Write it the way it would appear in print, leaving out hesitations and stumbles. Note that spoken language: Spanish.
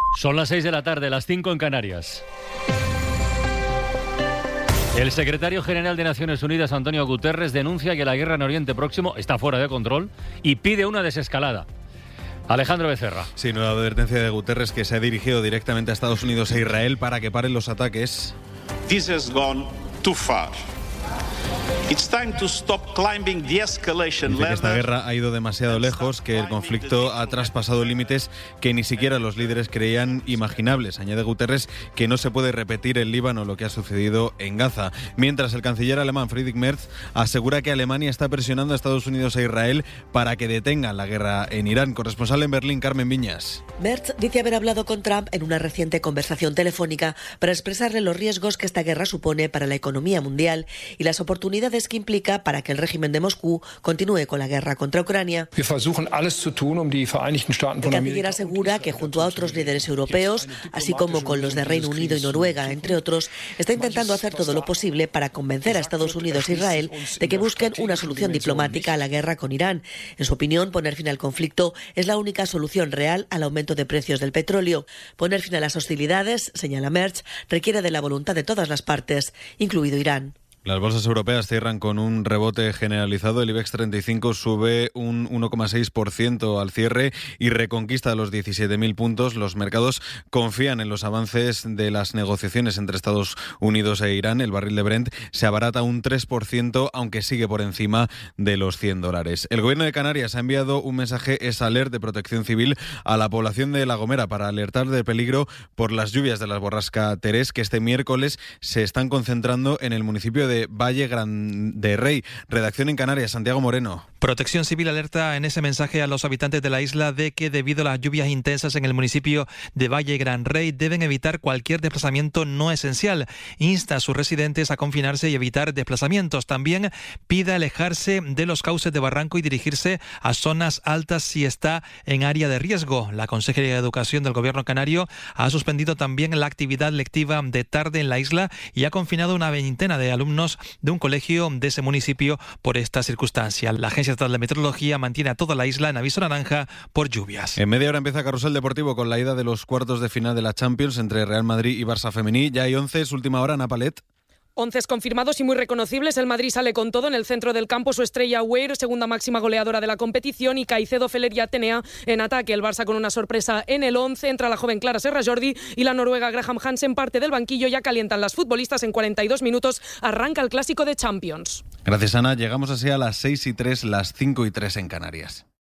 Son las 6 de la tarde, las 5 en Canarias. El secretario general de Naciones Unidas, Antonio Guterres, denuncia que la guerra en Oriente Próximo está fuera de control y pide una desescalada. Alejandro Becerra. Sí, nueva advertencia de Guterres, que se ha dirigido directamente a Estados Unidos e Israel para que paren los ataques. This has gone too far. It's time to stop climbing the escalation Dice que esta ladder. guerra ha ido demasiado lejos, que el conflicto ha traspasado límites que ni siquiera los líderes creían imaginables. Añade Guterres que no se puede repetir en Líbano lo que ha sucedido en Gaza. Mientras el canciller alemán Friedrich Merz asegura que Alemania está presionando a Estados Unidos e Israel para que detengan la guerra en Irán. Corresponsal en Berlín, Carmen Viñas. Merz dice haber hablado con Trump en una reciente conversación telefónica para expresarle los riesgos que esta guerra supone para la economía mundial y las oportunidades que implica para que el régimen de Moscú continúe con la guerra contra Ucrania. El canciller asegura que junto a otros líderes europeos, así como con los de Reino Unido y Noruega, entre otros, está intentando hacer todo lo posible para convencer a Estados Unidos e Israel de que busquen una solución diplomática a la guerra con Irán. En su opinión, poner fin al conflicto es la única solución real al aumento de precios del petróleo. Poner fin a las hostilidades, señala Merz, requiere de la voluntad de todas las partes, incluido Irán. Las bolsas europeas cierran con un rebote generalizado. El IBEX 35 sube un 1,6% al cierre y reconquista los 17.000 puntos. Los mercados confían en los avances de las negociaciones entre Estados Unidos e Irán. El barril de Brent se abarata un 3%, aunque sigue por encima de los $100. El Gobierno de Canarias ha enviado un mensaje SALERT de protección civil a la población de La Gomera para alertar del peligro por las lluvias de la borrasca Terés, que este miércoles se están concentrando en el municipio de Valle Gran de Rey. Redacción en Canarias, Santiago Moreno. Protección Civil alerta en ese mensaje a los habitantes de la isla de que debido a las lluvias intensas en el municipio de Valle Gran Rey deben evitar cualquier desplazamiento no esencial. Insta a sus residentes a confinarse y evitar desplazamientos. También pide alejarse de los cauces de barranco y dirigirse a zonas altas si está en área de riesgo. La Consejería de Educación del Gobierno canario ha suspendido también la actividad lectiva de tarde en la isla y ha confinado una veintena de alumnos de un colegio de ese municipio por esta circunstancia. La Agencia Estatal de Meteorología mantiene a toda la isla en aviso naranja por lluvias. En media hora empieza Carrusel Deportivo con la ida de los cuartos de final de la Champions entre Real Madrid y Barça femení. Ya hay 11, es última hora, Ana Palet. 11 confirmados y muy reconocibles. El Madrid sale con todo en el centro del campo. Su estrella Weir, segunda máxima goleadora de la competición, y Caicedo, Feller y Atenea en ataque. El Barça con una sorpresa en el 11. Entra la joven Clara Serra Jordi y la noruega Graham Hansen parte del banquillo. Ya calientan las futbolistas. En 42 minutos arranca el clásico de Champions. Gracias, Ana. Llegamos así a las 6:03, las 5:03 en Canarias.